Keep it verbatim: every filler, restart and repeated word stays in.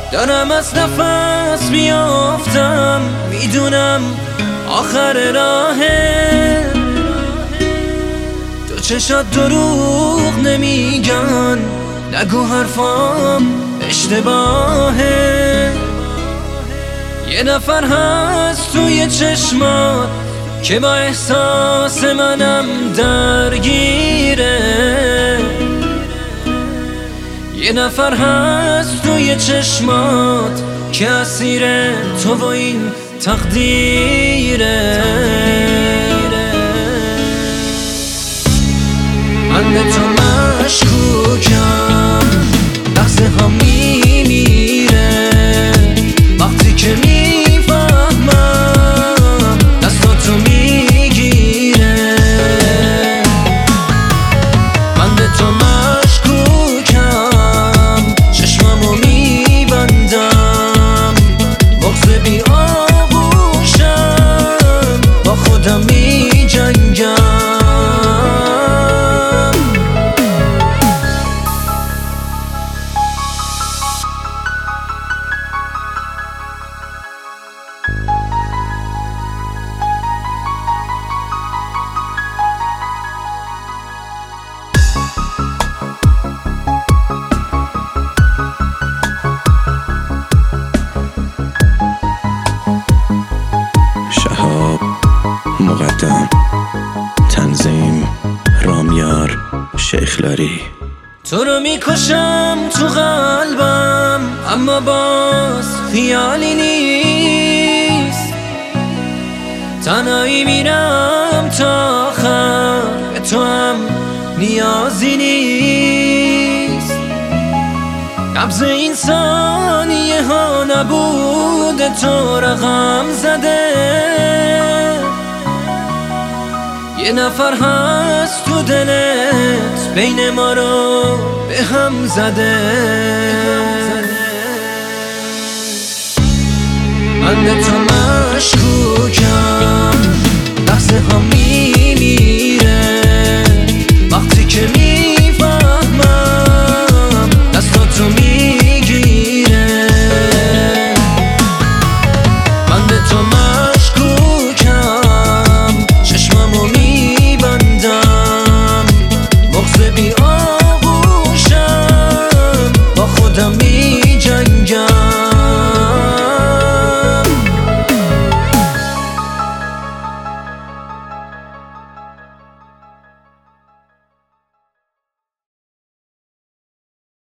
دارم از نفس بیافتم، میدونم آخر راهه. تو چشات دروغ نمیگن، نگو حرفام اشتباهه. یه نفر هست توی چشمات که با احساس منم درگیره. یه نفر هست توی چشمات که اسیر تو و این تقدیره. من به تو مشکوکم، لحظه ها میمیره وقتی که میفهمم دستاتو میگیره. من به تو مشکوکم، چشممو میبندم، بغض بی آغوشم، با خودم میجنگم. شهاب مقدم، تنظیم رامیار شیخلاری. تو رو میکشم تو قلبم، اما باز خیالی نیست. تنهایی میرم تا آخر، به تو هم نیازی نیست. قبض این ثانیه ها نبوده، تو رقم زده. یه نفر هست تو دلت، بین ما رو به هم زده. من به تو مشکوکم، لحظه ها میمیره